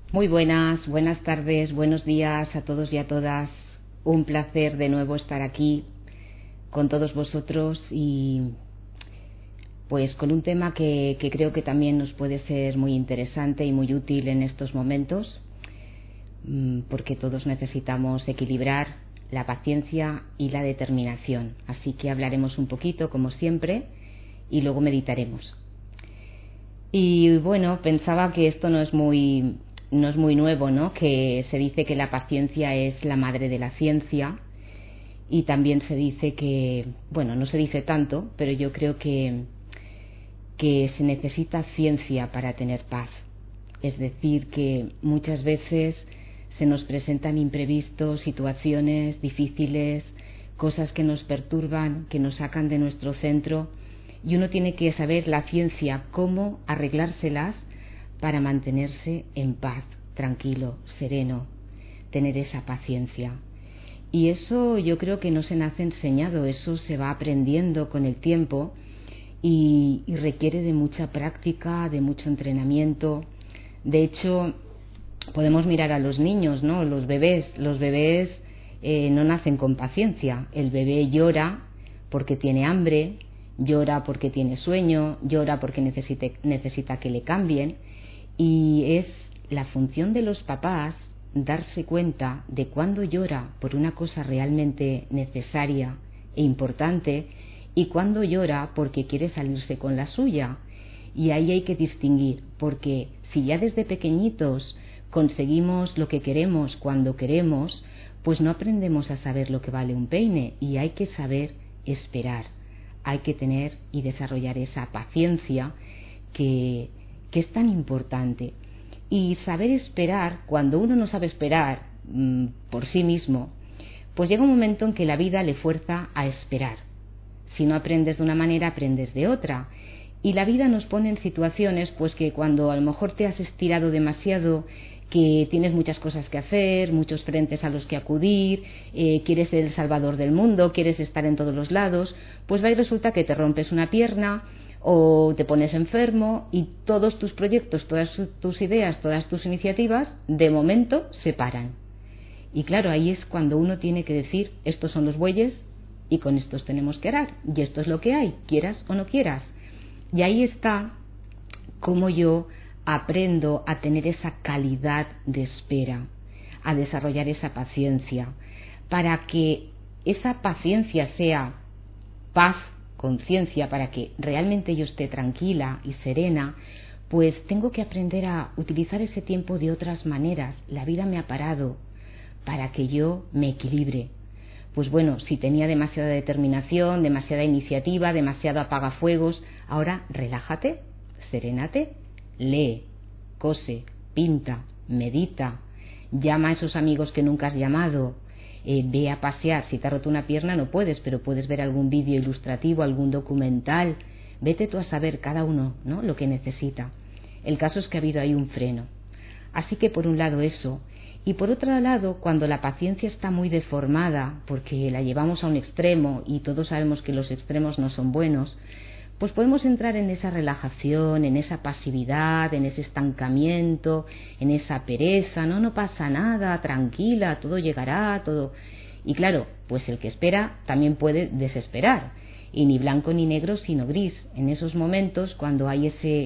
Muy buenas tardes, buenos días a todos y a todas. Un placer de nuevo estar aquí con todos vosotros y pues con un tema que creo que también nos puede ser muy interesante y muy útil en estos momentos, porque todos necesitamos equilibrar la paciencia y la determinación. Así que hablaremos un poquito, como siempre, y luego meditaremos. Y bueno, pensaba que esto no es muy nuevo, ¿no? Que se dice que la paciencia es la madre de la ciencia, y también se dice que, bueno, no se dice tanto, pero yo creo que se necesita ciencia para tener paz. Es decir, que muchas veces se nos presentan imprevistos, situaciones difíciles, cosas que nos perturban, que nos sacan de nuestro centro, y uno tiene que saber la ciencia, cómo arreglárselas para mantenerse en paz, tranquilo, sereno, tener esa paciencia. Y eso yo creo que no se nace enseñado, eso se va aprendiendo con el tiempo y requiere de mucha práctica, de mucho entrenamiento. De hecho, podemos mirar a los niños, ¿no? Los bebés no nacen con paciencia. El bebé llora porque tiene hambre, llora porque tiene sueño, llora porque necesita que le cambien, y es la función de los papás darse cuenta de cuándo llora por una cosa realmente necesaria e importante y cuándo llora porque quiere salirse con la suya. Y ahí hay que distinguir, porque si ya desde pequeñitos conseguimos lo que queremos cuando queremos, pues no aprendemos a saber lo que vale un peine, y hay que saber esperar. Hay que tener y desarrollar esa paciencia que es tan importante. Y saber esperar, cuando uno no sabe esperar por sí mismo, pues llega un momento en que la vida le fuerza a esperar. Si no aprendes de una manera, aprendes de otra. Y la vida nos pone en situaciones pues que cuando a lo mejor te has estirado demasiado, que tienes muchas cosas que hacer, muchos frentes a los que acudir, quieres ser el salvador del mundo, quieres estar en todos los lados, pues va y resulta que te rompes una pierna o te pones enfermo y todos tus proyectos, todas tus ideas, todas tus iniciativas de momento se paran. Y claro, ahí es cuando uno tiene que decir, estos son los bueyes y con estos tenemos que arar, y esto es lo que hay, quieras o no quieras. Y ahí está cómo yo aprendo a tener esa calidad de espera, a desarrollar esa paciencia, para que esa paciencia sea paz, conciencia, para que realmente yo esté tranquila y serena. Pues tengo que aprender a utilizar ese tiempo de otras maneras. La vida me ha parado para que yo me equilibre. Pues bueno, si tenía demasiada determinación, demasiada iniciativa, demasiado apagafuegos, ahora relájate, serénate, lee, cose, pinta, medita, llama a esos amigos que nunca has llamado, ve a pasear. Si te ha roto una pierna no puedes, pero puedes ver algún vídeo ilustrativo, algún documental. Vete tú a saber cada uno, ¿no?, lo que necesita. El caso es que ha habido ahí un freno. Así que por un lado eso. Y por otro lado, cuando la paciencia está muy deformada, porque la llevamos a un extremo, y todos sabemos que los extremos no son buenos, pues podemos entrar en esa relajación, en esa pasividad, en ese estancamiento, en esa pereza. No pasa nada, tranquila, todo llegará, todo. Y claro, pues el que espera también puede desesperar, y ni blanco ni negro sino gris. En esos momentos, cuando hay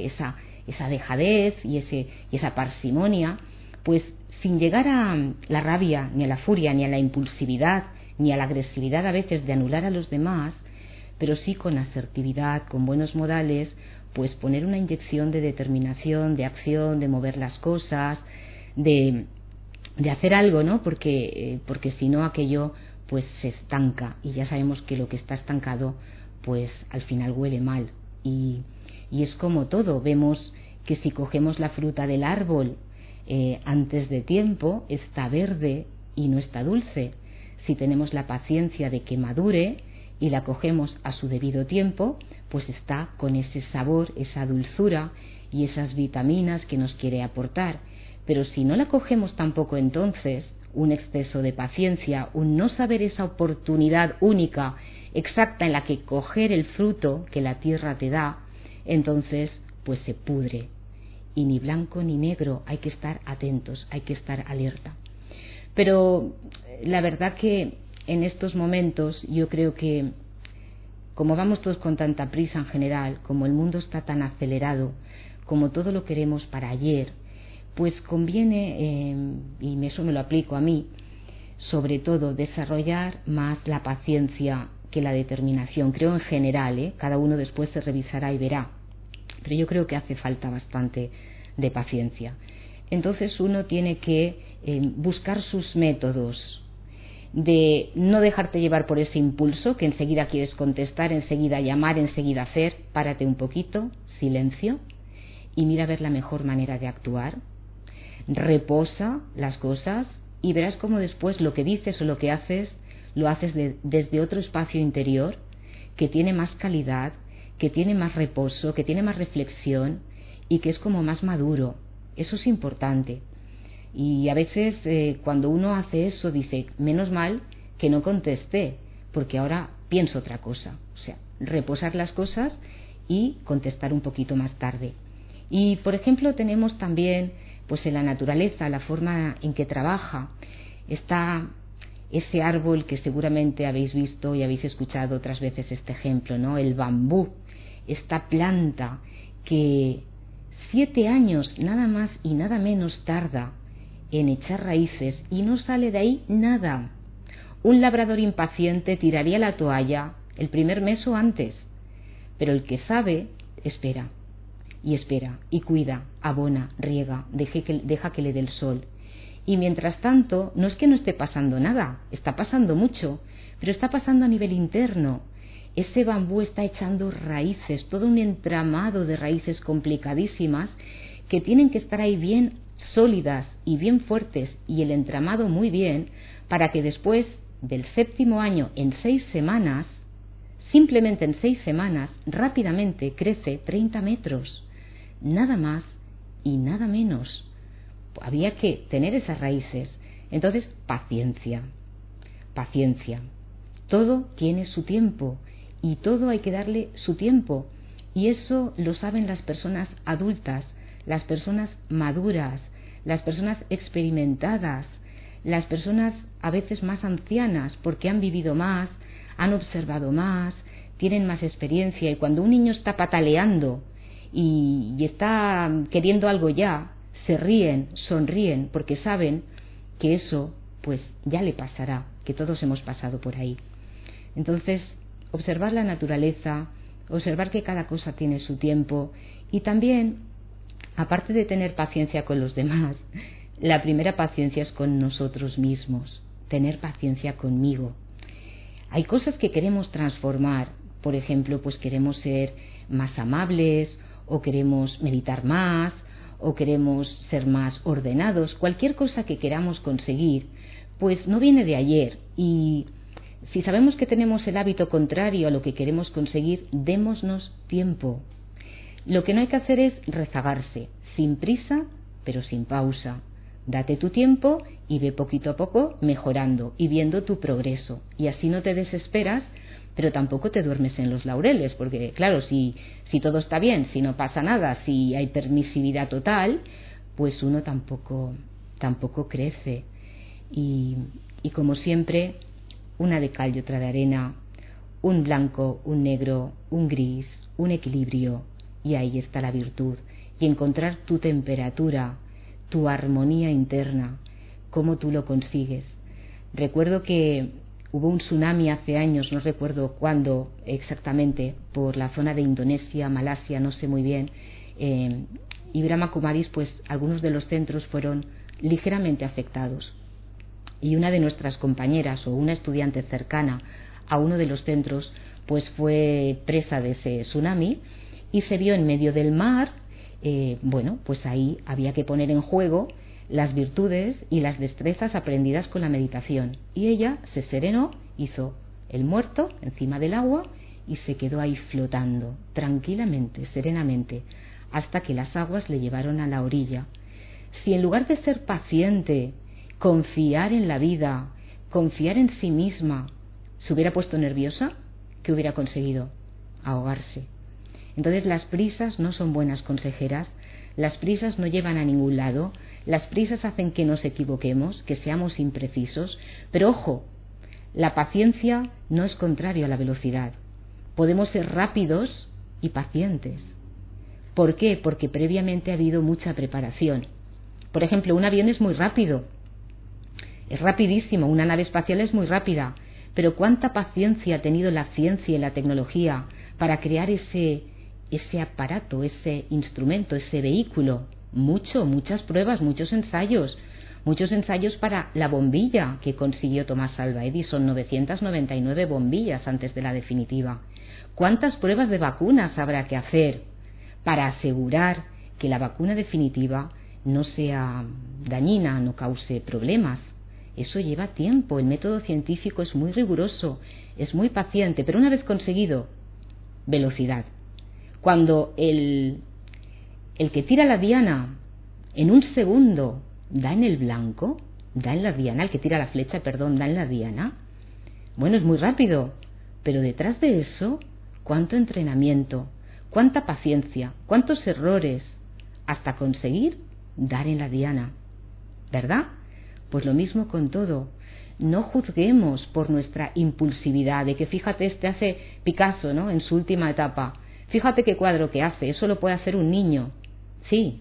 esa dejadez y esa parsimonia, pues sin llegar a la rabia, ni a la furia, ni a la impulsividad, ni a la agresividad a veces de anular a los demás, pero sí con asertividad, con buenos modales, pues poner una inyección de determinación, de acción, de mover las cosas, de hacer algo, ¿no? Porque si no aquello pues se estanca, y ya sabemos que lo que está estancado pues al final huele mal. Y es como todo, vemos que si cogemos la fruta del árbol antes de tiempo, está verde y no está dulce. Si tenemos la paciencia de que madure y la cogemos a su debido tiempo, pues está con ese sabor, esa dulzura y esas vitaminas que nos quiere aportar. Pero si no la cogemos tampoco, entonces un exceso de paciencia, un no saber esa oportunidad única, exacta, en la que coger el fruto que la tierra te da, entonces pues se pudre. y ni blanco ni negro, hay que estar atentos, hay que estar alerta. Pero la verdad que en estos momentos yo creo que, como vamos todos con tanta prisa en general, como el mundo está tan acelerado, como todo lo queremos para ayer, pues conviene, y eso me lo aplico a mí, sobre todo desarrollar más la paciencia que la determinación. Creo en general, cada uno después se revisará y verá, pero yo creo que hace falta bastante de paciencia. Entonces uno tiene que buscar sus métodos de no dejarte llevar por ese impulso que enseguida quieres contestar, enseguida llamar, enseguida hacer. Párate un poquito, silencio, y mira a ver la mejor manera de actuar. Reposa las cosas y verás cómo después lo que dices o lo que haces lo haces desde otro espacio interior que tiene más calidad, que tiene más reposo, que tiene más reflexión y que es como más maduro. Eso es importante. Y a veces cuando uno hace eso dice, menos mal que no contesté, porque ahora pienso otra cosa. O sea, reposar las cosas y contestar un poquito más tarde. Y por ejemplo tenemos también pues en la naturaleza, la forma en que trabaja, está ese árbol que seguramente habéis visto y habéis escuchado otras veces este ejemplo, ¿no? El bambú, esta planta que 7 años nada más y nada menos tarda en echar raíces y no sale de ahí nada. Un labrador impaciente tiraría la toalla el primer mes o antes, pero el que sabe espera y cuida, abona, riega, deja que le dé el sol. Y mientras tanto, no es que no esté pasando nada, está pasando mucho, pero está pasando a nivel interno. Ese bambú está echando raíces, todo un entramado de raíces complicadísimas que tienen que estar ahí bien sólidas y bien fuertes, y el entramado muy bien, para que después del 7º año, en 6 semanas, simplemente en 6 semanas, rápidamente crece 30 metros, nada más y nada menos. Había que tener esas raíces. Entonces, paciencia. Todo tiene su tiempo y todo hay que darle su tiempo. Y eso lo saben las personas adultas, las personas maduras, las personas experimentadas, las personas a veces más ancianas, porque han vivido más, han observado más, tienen más experiencia. Y cuando un niño está pataleando y está queriendo algo ya, se ríen, sonríen, porque saben que eso pues ya le pasará, que todos hemos pasado por ahí. Entonces, observar la naturaleza, observar que cada cosa tiene su tiempo, y también, aparte de tener paciencia con los demás, la primera paciencia es con nosotros mismos, tener paciencia conmigo. Hay cosas que queremos transformar, por ejemplo, pues queremos ser más amables, o queremos meditar más, o queremos ser más ordenados. Cualquier cosa que queramos conseguir, pues no viene de ayer, y si sabemos que tenemos el hábito contrario a lo que queremos conseguir, démonos tiempo. Lo que no hay que hacer es rezagarse, sin prisa, pero sin pausa. Date tu tiempo y ve poquito a poco mejorando y viendo tu progreso. Y así no te desesperas, pero tampoco te duermes en los laureles, porque claro, si todo está bien, si no pasa nada, si hay permisividad total, pues uno tampoco crece. Y como siempre, una de cal y otra de arena, un blanco, un negro, un gris, un equilibrio, y ahí está la virtud. Y encontrar tu temperatura, tu armonía interna, cómo tú lo consigues. Recuerdo que hubo un tsunami hace años, no recuerdo cuándo exactamente, por la zona de Indonesia, Malasia, no sé muy bien, y Brahma Kumaris, pues algunos de los centros fueron ligeramente afectados. Y una de nuestras compañeras, o una estudiante cercana a uno de los centros, pues fue presa de ese tsunami y se vio en medio del mar. Pues ahí había que poner en juego las virtudes y las destrezas aprendidas con la meditación. Y ella se serenó, hizo el muerto encima del agua y se quedó ahí flotando, tranquilamente, serenamente, hasta que las aguas le llevaron a la orilla. Si en lugar de ser paciente, confiar en la vida, confiar en sí misma, se hubiera puesto nerviosa, ¿qué hubiera conseguido? Ahogarse. Entonces las prisas no son buenas consejeras, Las prisas no llevan a ningún lado, las prisas hacen que nos equivoquemos, que seamos imprecisos, pero ojo, la paciencia no es contrario a la velocidad. Podemos ser rápidos y pacientes. ¿Por qué? Porque previamente ha habido mucha preparación. Por ejemplo, un avión es muy rápido, es rapidísimo, una nave espacial es muy rápida, pero ¿cuánta paciencia ha tenido la ciencia y la tecnología para crear ese aparato, ese instrumento, ese vehículo? Muchas pruebas, muchos ensayos para la bombilla que consiguió Tomás Alva Edison, 999 bombillas antes de la definitiva. ¿Cuántas pruebas de vacunas habrá que hacer para asegurar que la vacuna definitiva no sea dañina, no cause problemas? Eso lleva tiempo, el método científico es muy riguroso, es muy paciente, pero una vez conseguido, velocidad. Cuando el que tira la diana en un segundo da en el blanco, da en la diana, el que tira la flecha, da en la diana, bueno, es muy rápido, pero detrás de eso, ¿cuánto entrenamiento? ¿Cuánta paciencia? ¿Cuántos errores? Hasta conseguir dar en la diana, ¿verdad? Pues lo mismo con todo. No juzguemos por nuestra impulsividad, de que fíjate, hace Picasso, ¿no?, en su última etapa. Fíjate qué cuadro que hace, eso lo puede hacer un niño. Sí,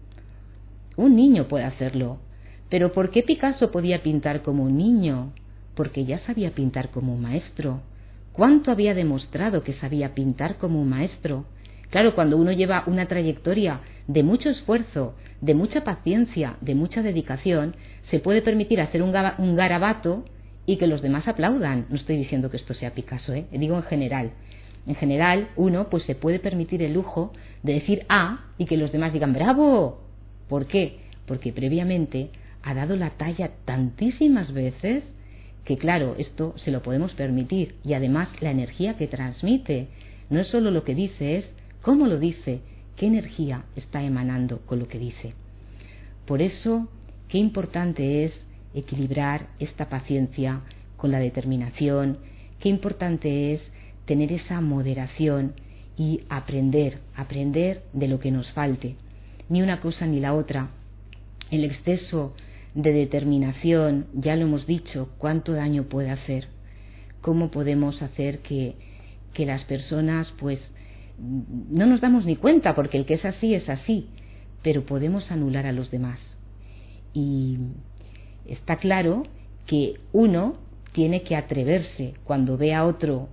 un niño puede hacerlo. Pero ¿por qué Picasso podía pintar como un niño? Porque ya sabía pintar como un maestro. ¿Cuánto había demostrado que sabía pintar como un maestro? Claro, cuando uno lleva una trayectoria de mucho esfuerzo, de mucha paciencia, de mucha dedicación, se puede permitir hacer un garabato y que los demás aplaudan. No estoy diciendo que esto sea Picasso, digo en general. En general, uno pues se puede permitir el lujo de decir y que los demás digan ¡bravo! ¿Por qué? Porque previamente ha dado la talla tantísimas veces que, claro, esto se lo podemos permitir. Y además la energía que transmite no es solo lo que dice, es cómo lo dice, qué energía está emanando con lo que dice. Por eso, qué importante es equilibrar esta paciencia con la determinación, qué importante es tener esa moderación y aprender de lo que nos falte. Ni una cosa ni la otra. El exceso de determinación, ya lo hemos dicho, cuánto daño puede hacer. Cómo podemos hacer que las personas, pues, no nos damos ni cuenta, porque el que es así, pero podemos anular a los demás. Y está claro que uno tiene que atreverse cuando ve a otro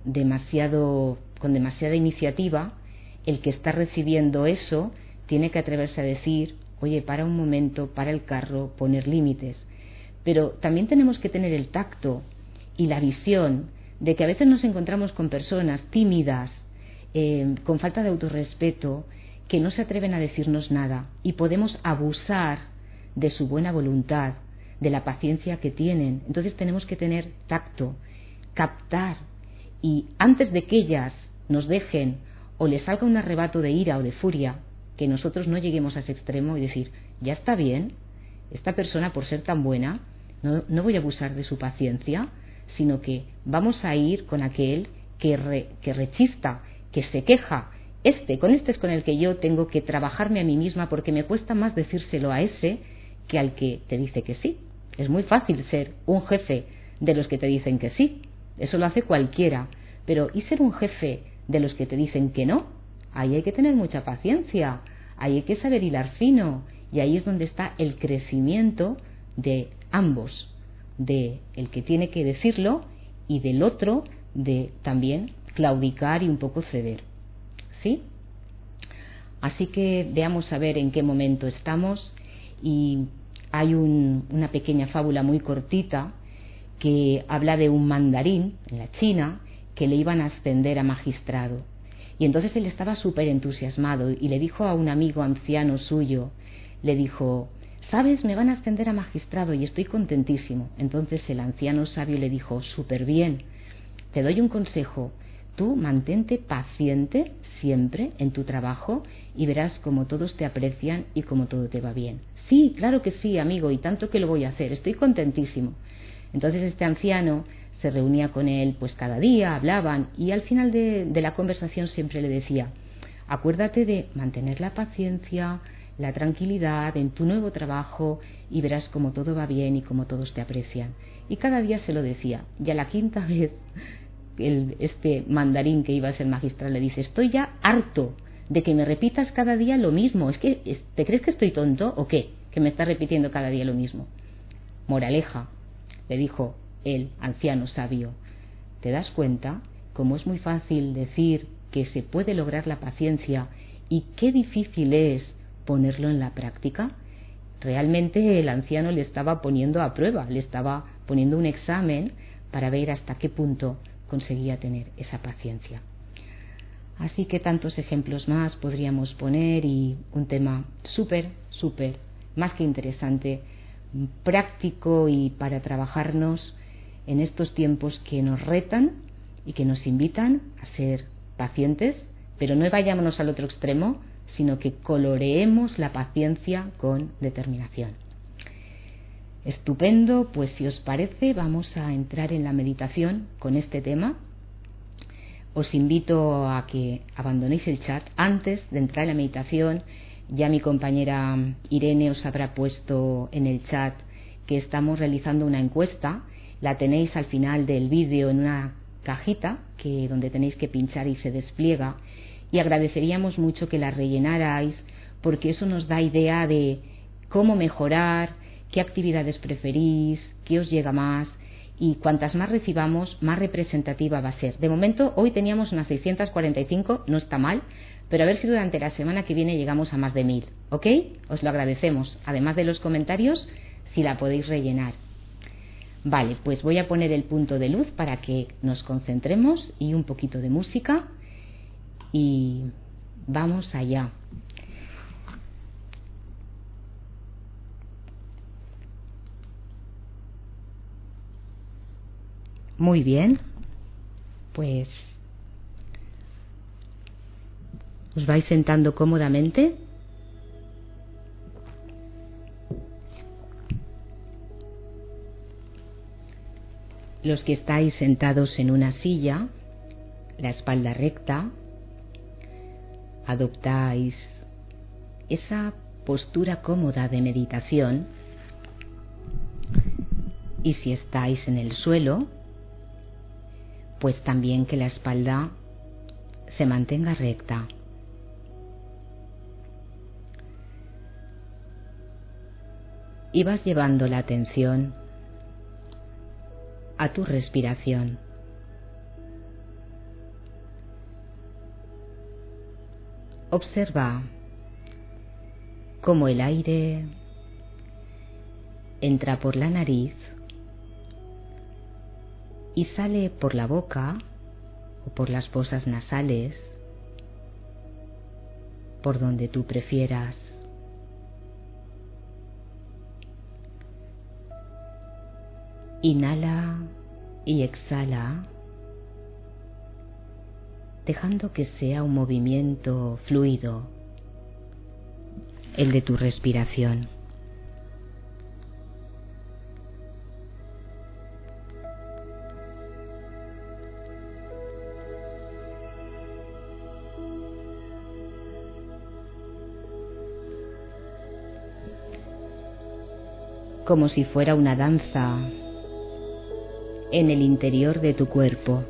con demasiada iniciativa. El que está recibiendo eso tiene que atreverse a decir: oye, para un momento, para el carro, poner límites. Pero también tenemos que tener el tacto y la visión de que a veces nos encontramos con personas tímidas, con falta de autorrespeto, que no se atreven a decirnos nada, y podemos abusar de su buena voluntad, de la paciencia que tienen. Entonces tenemos que tener tacto, captar, y antes de que ellas nos dejen o les salga un arrebato de ira o de furia, que nosotros no lleguemos a ese extremo y decir: ya está bien, esta persona, por ser tan buena, no voy a abusar de su paciencia, sino que vamos a ir con aquel que rechista, que se queja. Con este es con el que yo tengo que trabajarme a mí misma, porque me cuesta más decírselo a ese que al que te dice que sí. Es muy fácil ser un jefe de los que te dicen que sí, eso lo hace cualquiera, pero ¿y ser un jefe de los que te dicen que no? Ahí hay que tener mucha paciencia, ahí hay que saber hilar fino, y ahí es donde está el crecimiento de ambos, de el que tiene que decirlo y del otro de también claudicar y un poco ceder, ¿sí? Así que veamos a ver en qué momento estamos. Y hay una pequeña fábula muy cortita que habla de un mandarín en la China que le iban a ascender a magistrado. Y entonces él estaba súper entusiasmado y le dijo a un amigo anciano suyo, le dijo: ¿sabes? Me van a ascender a magistrado y estoy contentísimo. Entonces el anciano sabio le dijo: súper bien, te doy un consejo. Tú mantente paciente siempre en tu trabajo y verás cómo todos te aprecian y cómo todo te va bien. Sí, claro que sí, amigo, y tanto que lo voy a hacer, estoy contentísimo. Entonces este anciano se reunía con él pues cada día, hablaban, y al final de la conversación siempre le decía: acuérdate de mantener la paciencia, la tranquilidad en tu nuevo trabajo y verás cómo todo va bien y cómo todos te aprecian. Y cada día se lo decía. Y a la quinta vez, este mandarín que iba a ser magistral le dice: estoy ya harto de que me repitas cada día lo mismo. ¿Te crees que estoy tonto o qué? Que me estás repitiendo cada día lo mismo. Moraleja, le dijo el anciano sabio: ¿te das cuenta cómo es muy fácil decir que se puede lograr la paciencia y qué difícil es ponerlo en la práctica? Realmente el anciano le estaba poniendo a prueba, le estaba poniendo un examen para ver hasta qué punto conseguía tener esa paciencia. Así que tantos ejemplos más podríamos poner, y un tema súper, más que interesante, práctico y para trabajarnos en estos tiempos que nos retan y que nos invitan a ser pacientes, pero no vayámonos al otro extremo, sino que coloreemos la paciencia con determinación. Estupendo, pues si os parece vamos a entrar en la meditación con este tema. Os invito a que abandonéis el chat. Antes de entrar en la meditación, ya mi compañera Irene os habrá puesto en el chat que estamos realizando una encuesta. La tenéis al final del vídeo en una cajita donde tenéis que pinchar y se despliega, y agradeceríamos mucho que la rellenarais, porque eso nos da idea de cómo mejorar, qué actividades preferís, qué os llega más, y cuantas más recibamos, más representativa va a ser. De momento, hoy teníamos unas 645, no está mal, pero a ver si durante la semana que viene llegamos a más de 1000, ¿ok? Os lo agradecemos, además de los comentarios, si la podéis rellenar. Vale, pues voy a poner el punto de luz para que nos concentremos y un poquito de música, y vamos allá. Muy bien, pues os vais sentando cómodamente. Los que estáis sentados en una silla, la espalda recta, adoptáis esa postura cómoda de meditación, y si estáis en el suelo, pues también que la espalda se mantenga recta. Y vas llevando la atención a tu respiración. Observa cómo el aire entra por la nariz y sale por la boca o por las fosas nasales, por donde tú prefieras. Inhala y exhala, dejando que sea un movimiento fluido el de tu respiración. Como si fuera una danza en el interior de tu cuerpo.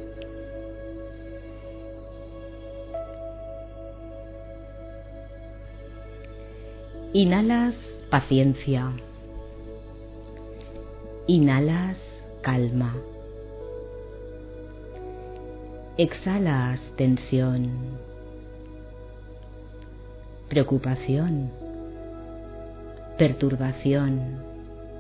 Inhalas paciencia, inhalas calma, exhalas tensión, preocupación, perturbación.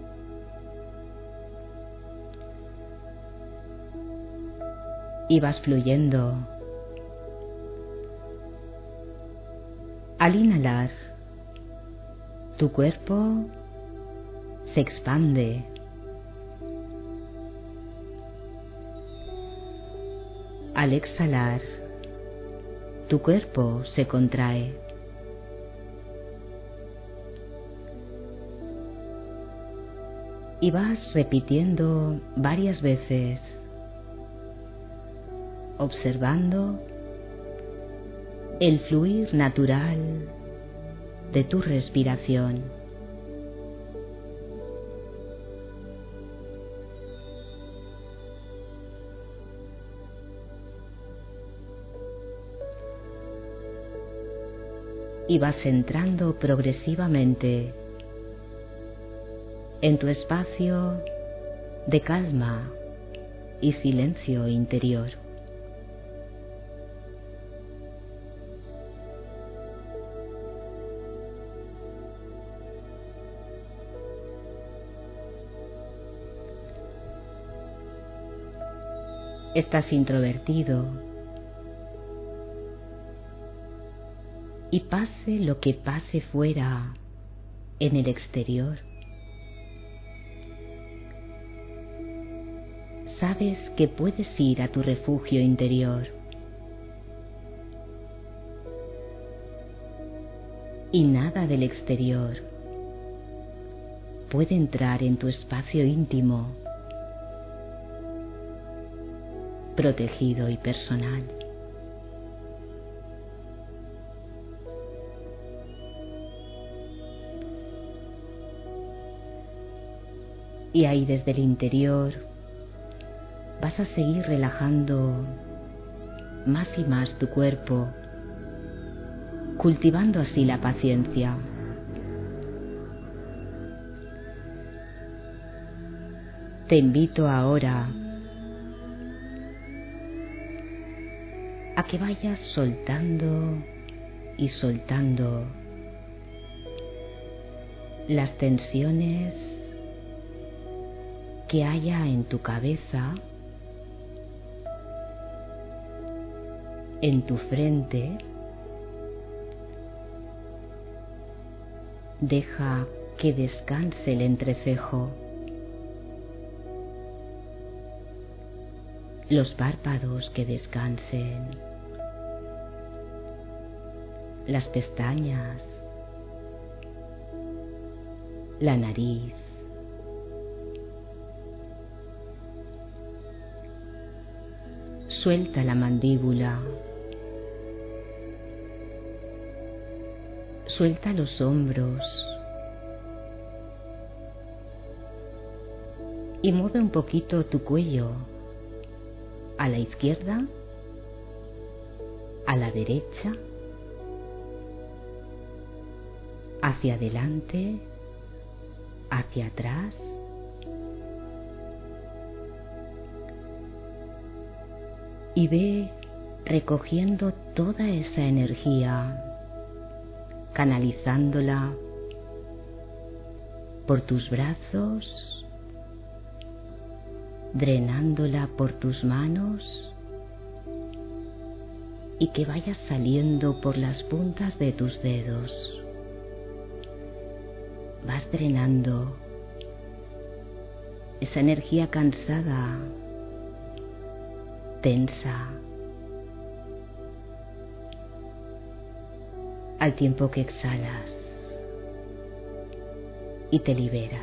Y vas fluyendo. Al inhalar, tu cuerpo se expande. Al exhalar, tu cuerpo se contrae. Y vas repitiendo varias veces, observando el fluir natural de tu respiración. Y vas entrando progresivamente en tu espacio de calma y silencio interior. Estás introvertido y pase lo que pase fuera en el exterior, sabes que puedes ir a tu refugio interior y nada del exterior puede entrar en tu espacio íntimo, protegido y personal. Y ahí desde el interior vas a seguir relajando más y más tu cuerpo, cultivando así la paciencia. Te invito ahora a que vayas soltando y soltando las tensiones que haya en tu cabeza, en tu frente. Deja que descanse el entrecejo, los párpados que descansen, las pestañas, la nariz. Suelta la mandíbula, suelta los hombros y mueve un poquito tu cuello a la izquierda, a la derecha, hacia adelante, hacia atrás. Y ve recogiendo toda esa energía, canalizándola por tus brazos, drenándola por tus manos y que vaya saliendo por las puntas de tus dedos. Vas drenando esa energía cansada, tensa, al tiempo que exhalas y te liberas.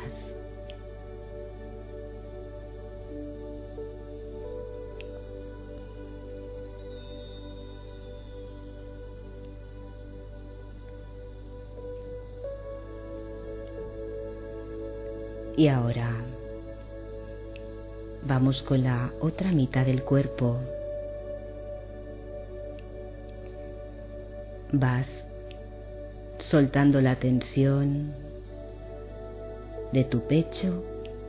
Y ahora vamos con la otra mitad del cuerpo. Vas soltando la tensión de tu pecho,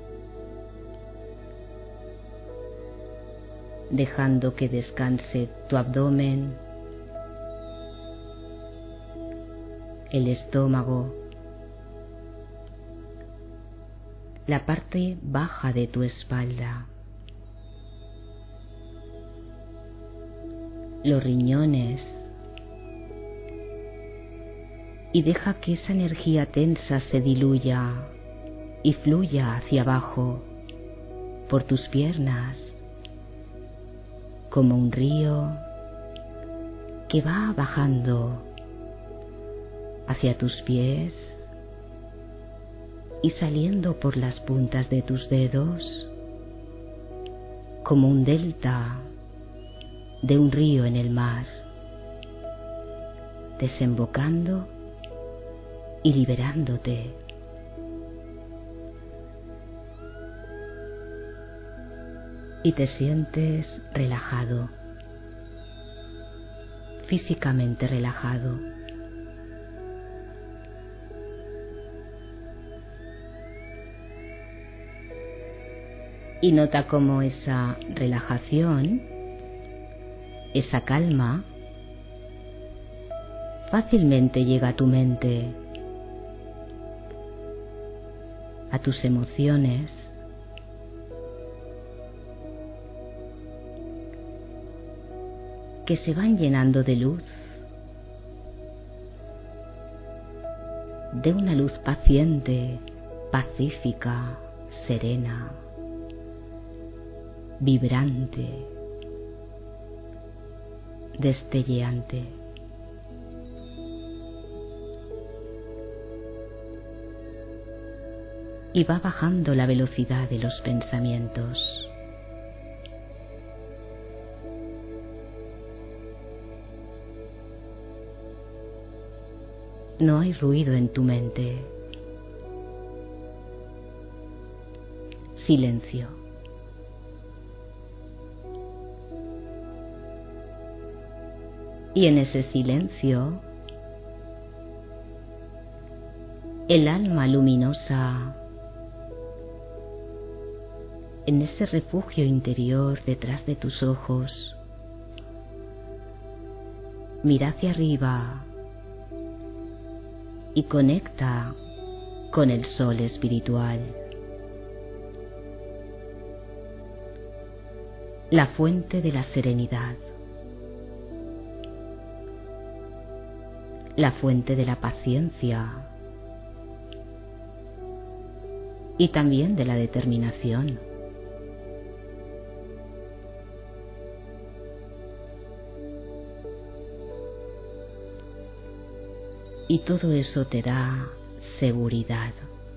dejando que descanse tu abdomen, el estómago, la parte baja de tu espalda, los riñones, y deja que esa energía tensa se diluya y fluya hacia abajo por tus piernas como un río que va bajando hacia tus pies y saliendo por las puntas de tus dedos como un delta de un río en el mar, desembocando y liberándote. Y te sientes relajado, físicamente relajado. Y nota cómo esa relajación, esa calma, fácilmente llega a tu mente, a tus emociones, que se van llenando de luz, de una luz paciente, pacífica, serena, vibrante, destelleante. Y va bajando la velocidad de los pensamientos. No hay ruido en tu mente. Silencio. Y en ese silencio, el alma luminosa, en ese refugio interior detrás de tus ojos, mira hacia arriba y conecta con el sol espiritual, la fuente de la serenidad, la fuente de la paciencia y también de la determinación. Y todo eso te da seguridad.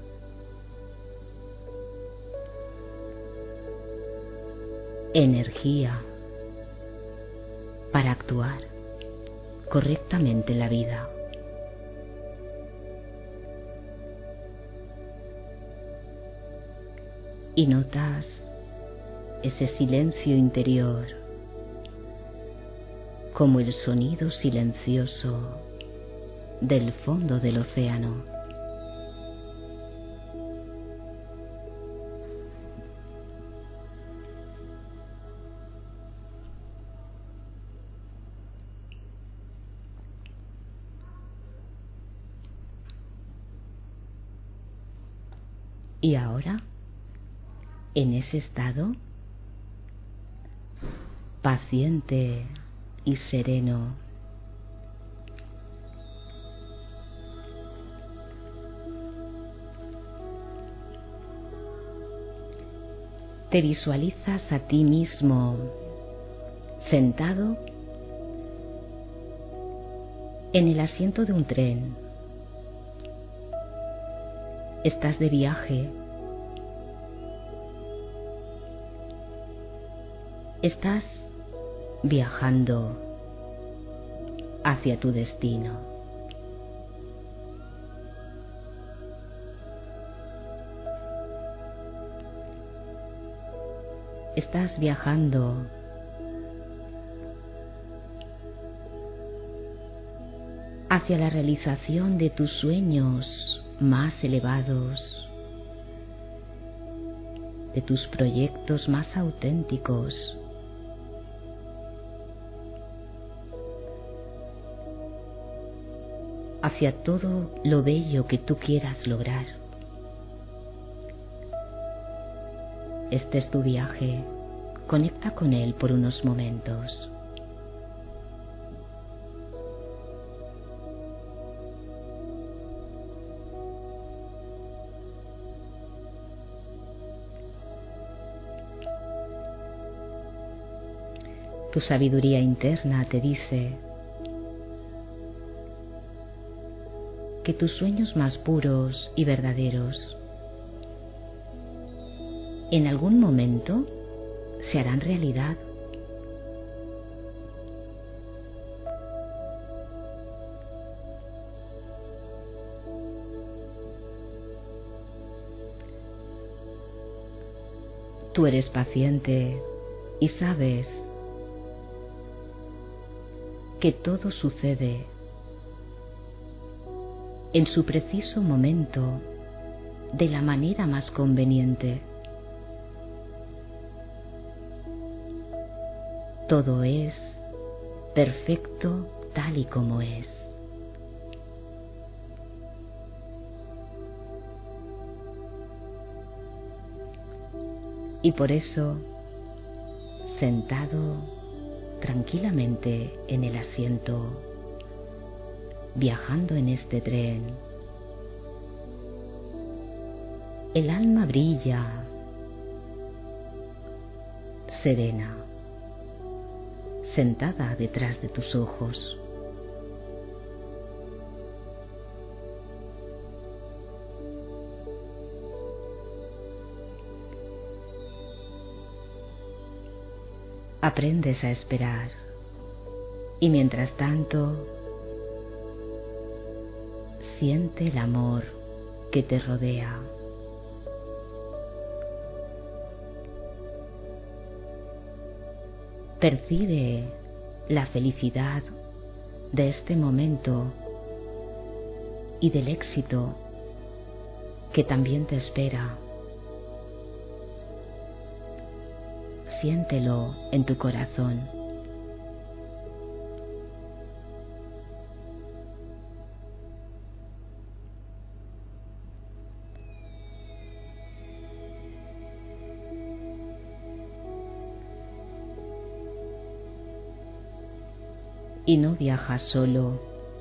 Energía para actuar correctamente en la vida. Y notas ese silencio interior como el sonido silencioso del fondo del océano. Y ahora, en ese estado paciente y sereno, te visualizas a ti mismo sentado en el asiento de un tren. Estás de viaje. Estás viajando hacia tu destino. Estás viajando hacia la realización de tus sueños más elevados, de tus proyectos más auténticos. Hacia todo lo bello que tú quieras lograr. Este es tu viaje. Conecta con él por unos momentos. Tu sabiduría interna te dice que tus sueños más puros y verdaderos en algún momento se harán realidad. Tú eres paciente y sabes que todo sucede en su preciso momento de la manera más conveniente. Todo es perfecto tal y como es. Y por eso, sentado tranquilamente en el asiento, viajando en este tren, el alma brilla, serena, sentada detrás de tus ojos. Aprendes a esperar y mientras tanto siente el amor que te rodea. Percibe la felicidad de este momento y del éxito que también te espera. Siéntelo en tu corazón. Y no viajas solo.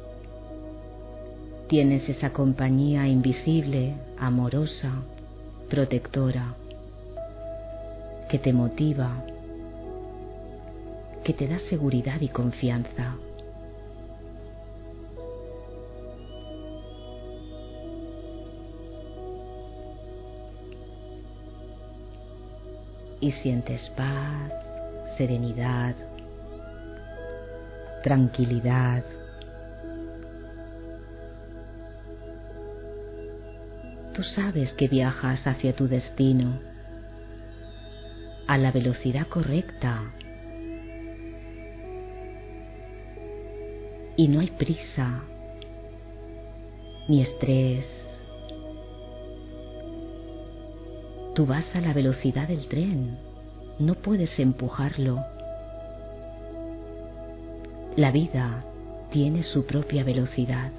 Tienes esa compañía invisible, amorosa, protectora, que te motiva, que te da seguridad y confianza. Y sientes paz, serenidad, tranquilidad. Tú sabes que viajas hacia tu destino a la velocidad correcta y no hay prisa ni estrés. Tú vas a la velocidad del tren, no puedes empujarlo. La vida tiene su propia velocidad,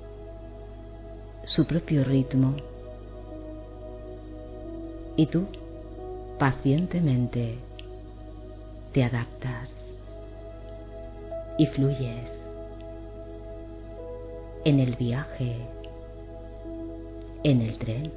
su propio ritmo, y tú pacientemente te adaptas y fluyes en el viaje, en el tren.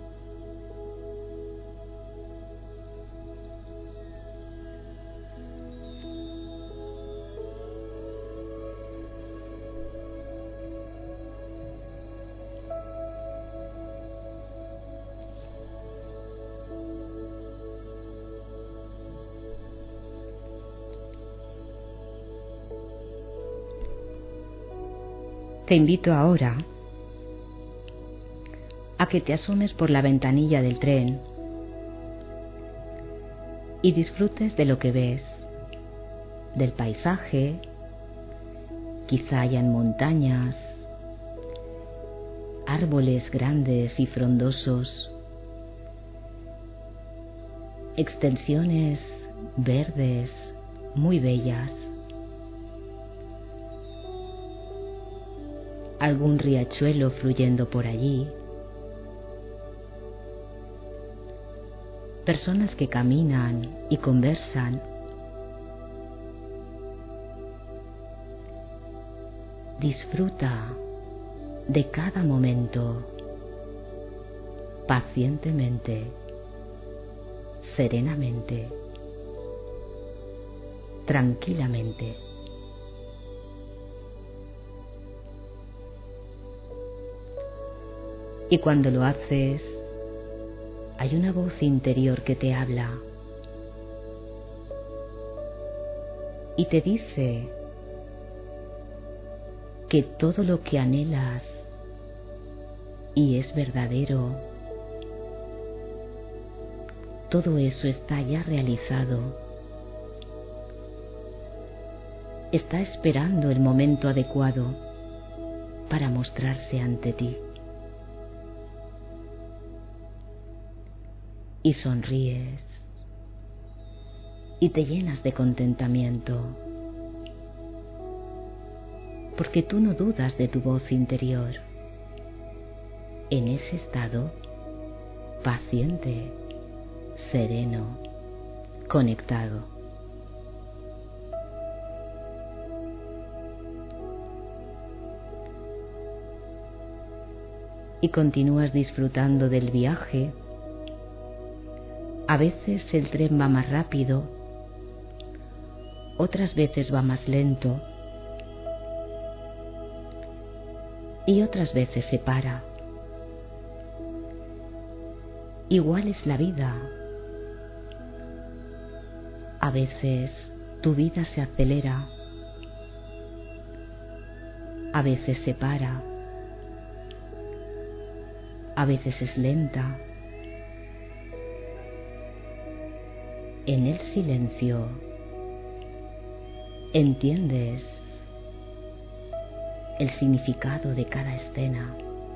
Te invito ahora a que te asomes por la ventanilla del tren y disfrutes de lo que ves, del paisaje. Quizá hayan montañas, árboles grandes y frondosos, extensiones verdes muy bellas, algún riachuelo fluyendo por allí, personas que caminan y conversan. Disfruta de cada momento, pacientemente, serenamente, tranquilamente. Y cuando lo haces, hay una voz interior que te habla y te dice que todo lo que anhelas y es verdadero todo eso está ya realizado. Está esperando el momento adecuado para mostrarse ante ti. Y sonríes y te llenas de contentamiento, porque tú no dudas de tu voz interior. En ese estado, paciente, sereno, conectado. Y continúas disfrutando del viaje. A veces el tren va más rápido, otras veces va más lento y otras veces se para. Igual es la vida. A veces tu vida se acelera, a veces se para, a veces es lenta. En el silencio entiendes el significado de cada escena.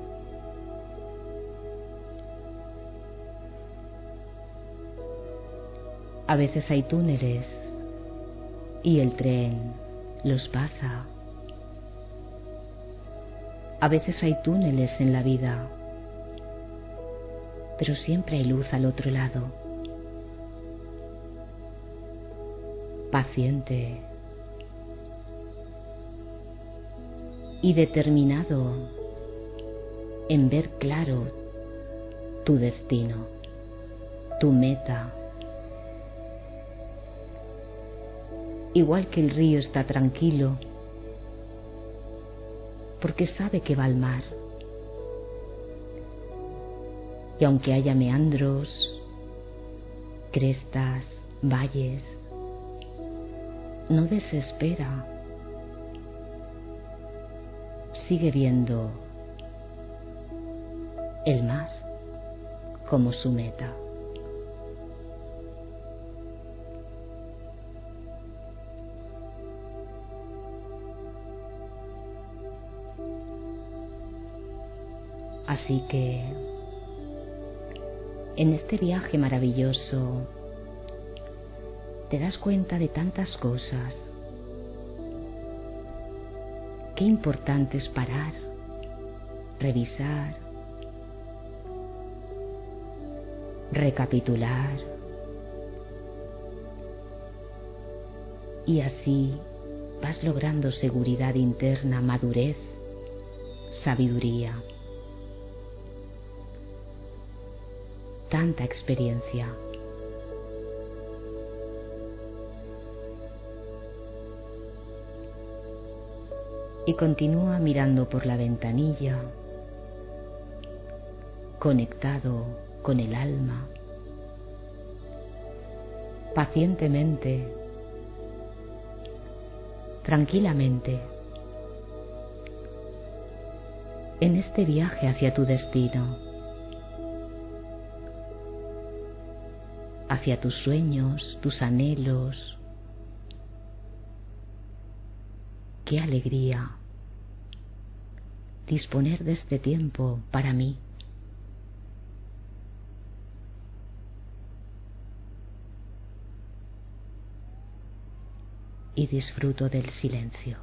A veces hay túneles y el tren los pasa. A veces hay túneles en la vida, pero siempre hay luz al otro lado. Paciente y determinado en ver claro tu destino, tu meta. Igual que el río está tranquilo, porque sabe que va al mar. Y aunque haya meandros, crestas, valles, no desespera. Sigue viendo el mar como su meta. Así que en este viaje maravilloso te das cuenta de tantas cosas. Qué importante es parar, revisar, recapitular, y así vas logrando seguridad interna, madurez, sabiduría, tanta experiencia. Y continúa mirando por la ventanilla, conectado con el alma, pacientemente, tranquilamente, en este viaje hacia tu destino, hacia tus sueños, tus anhelos. Qué alegría disponer de este tiempo para mí. Y disfruto del silencio.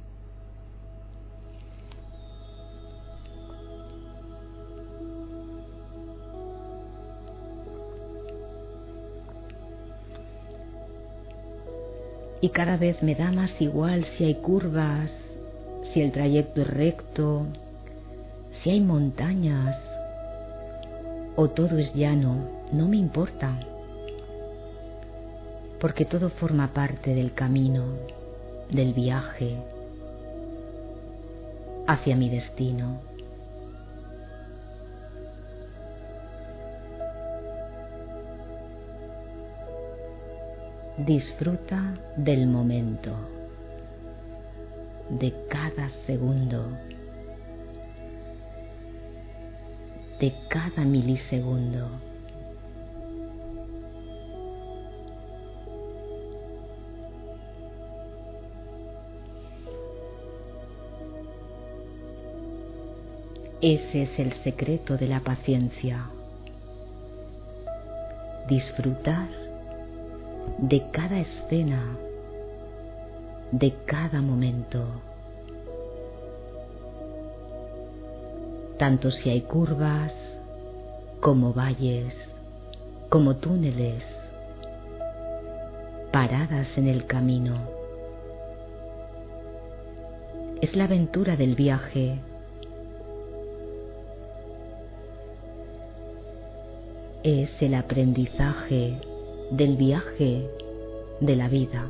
Y cada vez me da más igual si hay curvas, si el trayecto es recto, si hay montañas o todo es llano, no me importa, porque todo forma parte del camino, del viaje hacia mi destino. Disfruta del momento, de cada segundo, de cada milisegundo. Ese es el secreto de la paciencia. Disfrutar de cada escena, de cada momento. Tanto si hay curvas, como valles, como túneles, paradas en el camino. Es la aventura del viaje. Es el aprendizaje del viaje de la vida.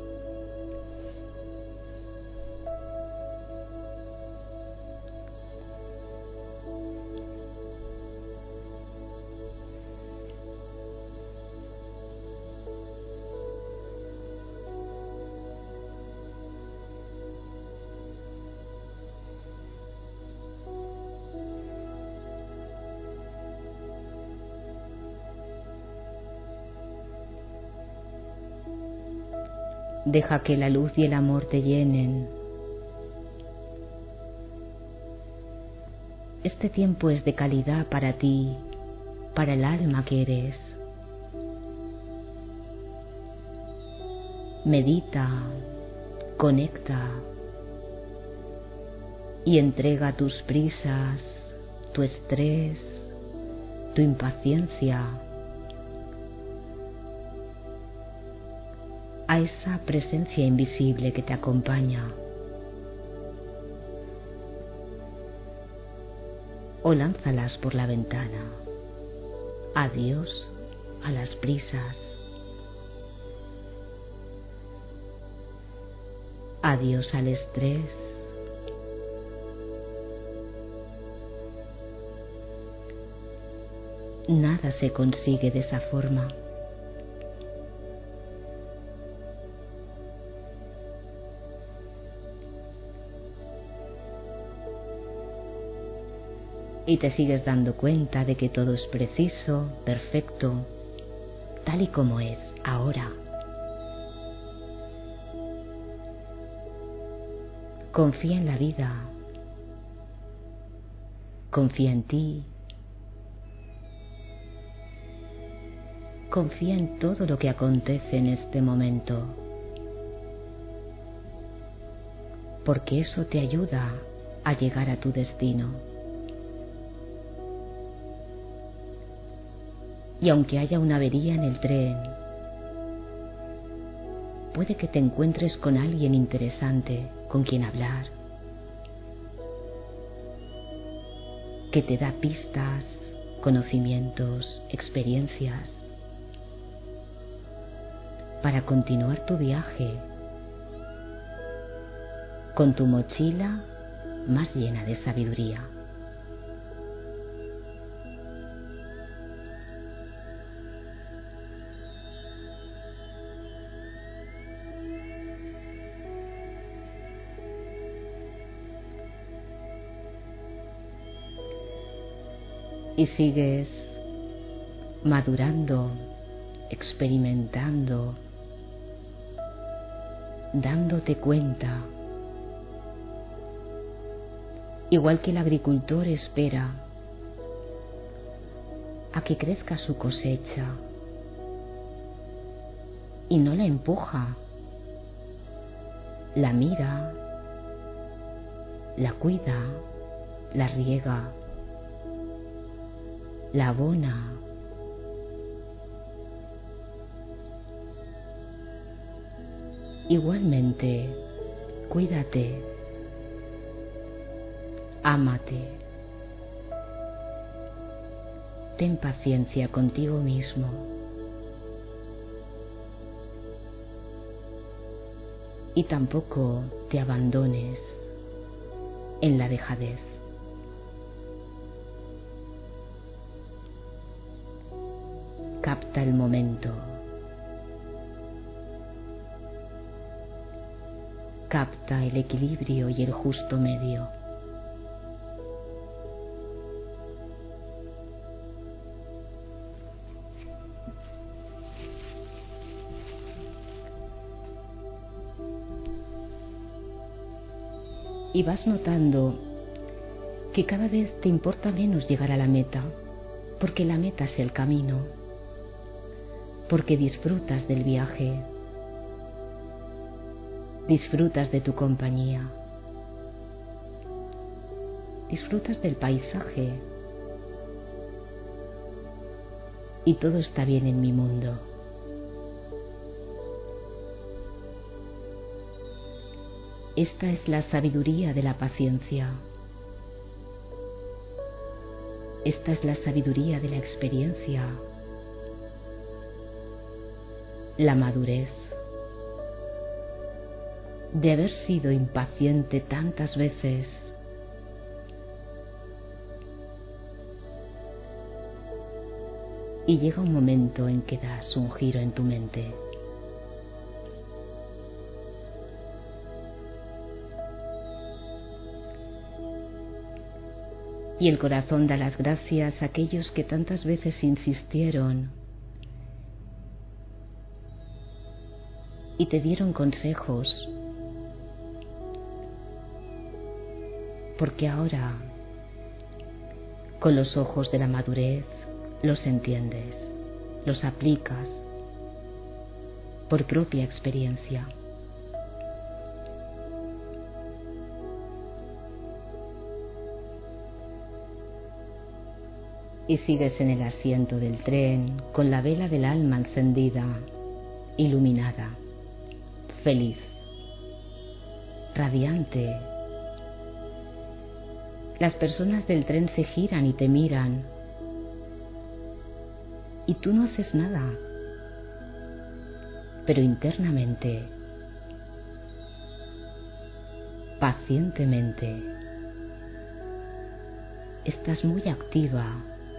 Deja que la luz y el amor te llenen. Este tiempo es de calidad para ti, para el alma que eres. Medita, conecta y entrega tus prisas, tu estrés, tu impaciencia a esa presencia invisible que te acompaña. O lánzalas por la ventana. Adiós a las prisas. Adiós al estrés. Nada se consigue de esa forma. Y te sigues dando cuenta de que todo es preciso, perfecto, tal y como es ahora. Confía en la vida. Confía en ti. Confía en todo lo que acontece en este momento. Porque eso te ayuda a llegar a tu destino. Y aunque haya una avería en el tren, puede que te encuentres con alguien interesante con quien hablar, que te da pistas, conocimientos, experiencias, para continuar tu viaje con tu mochila más llena de sabiduría. Y sigues madurando, experimentando, dándote cuenta. Igual que el agricultor espera a que crezca su cosecha y no la empuja, la mira, la cuida, la riega, la abona. Igualmente, cuídate, ámate, ten paciencia contigo mismo y tampoco te abandones en la dejadez. Capta el momento. Capta el equilibrio y el justo medio. Y vas notando que cada vez te importa menos llegar a la meta, porque la meta es el camino, porque disfrutas del viaje, disfrutas de tu compañía, disfrutas del paisaje y todo está bien en mi mundo. Esta es la sabiduría de la paciencia. Esta es la sabiduría de la experiencia, la madurez, de haber sido impaciente tantas veces, y llega un momento en que das un giro en tu mente. Y el corazón da las gracias a aquellos que tantas veces insistieron y te dieron consejos, porque ahora, con los ojos de la madurez, los entiendes, los aplicas por propia experiencia. Y sigues en el asiento del tren con la vela del alma encendida, iluminada, feliz, radiante. Las personas del tren se giran y te miran, y tú no haces nada, pero internamente, pacientemente, estás muy activa,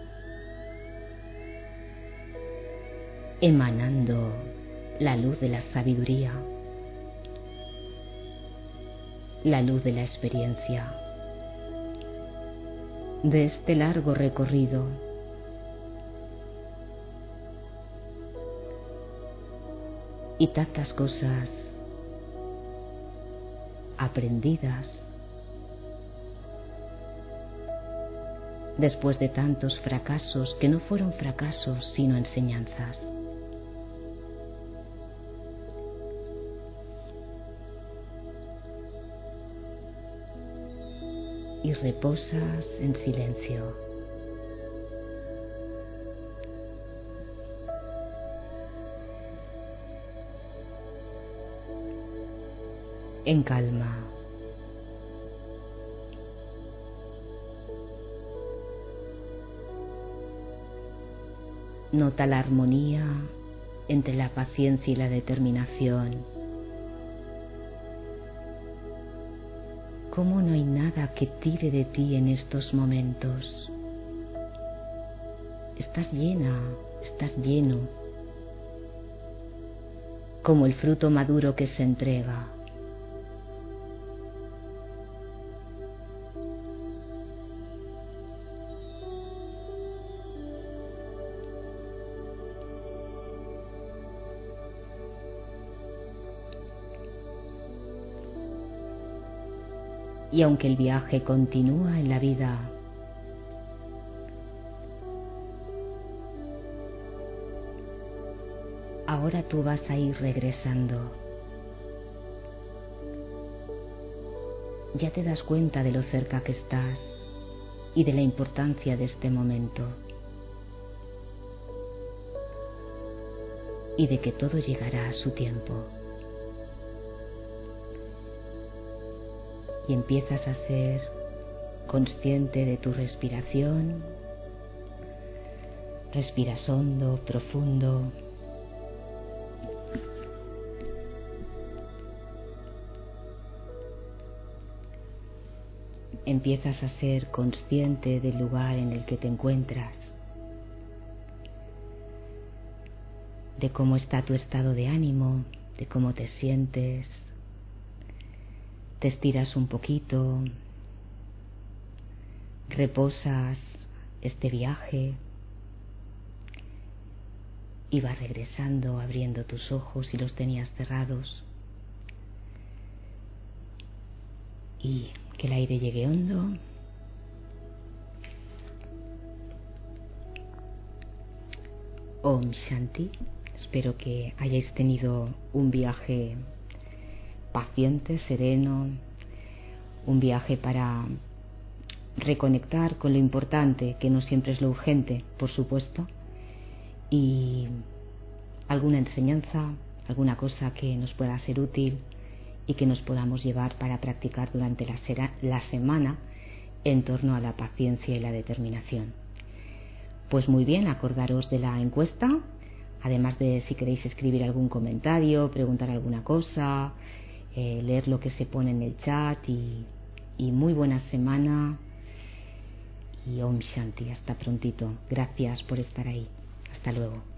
emanando la luz de la sabiduría, la luz de la experiencia, de este largo recorrido. Y tantas cosas aprendidas después de tantos fracasos que no fueron fracasos sino enseñanzas. Y reposas en silencio. En calma. Nota la armonía entre la paciencia y la determinación. Cómo no hay nada que tire de ti en estos momentos. Estás llena, estás lleno, como el fruto maduro que se entrega. Y aunque el viaje continúa en la vida, ahora tú vas a ir regresando. Ya te das cuenta de lo cerca que estás y de la importancia de este momento. Y de que todo llegará a su tiempo. Y empiezas a ser consciente de tu respiración. Respiras hondo, profundo. Empiezas a ser consciente del lugar en el que te encuentras, de cómo está tu estado de ánimo, de cómo te sientes. Te estiras un poquito, reposas este viaje y vas regresando, abriendo tus ojos si los tenías cerrados, y que el aire llegue hondo Om Shanti. Espero que hayáis tenido un viaje paciente, sereno, un viaje para reconectar con lo importante, que no siempre es lo urgente, por supuesto, y alguna enseñanza, alguna cosa que nos pueda ser útil y que nos podamos llevar para practicar durante la semana en torno a la paciencia y la determinación. Pues muy bien, acordaros de la encuesta, además de si queréis escribir algún comentario, preguntar alguna cosa, leer lo que se pone en el chat y muy buena semana y Om Shanti, hasta prontito. Gracias por estar ahí. Hasta luego.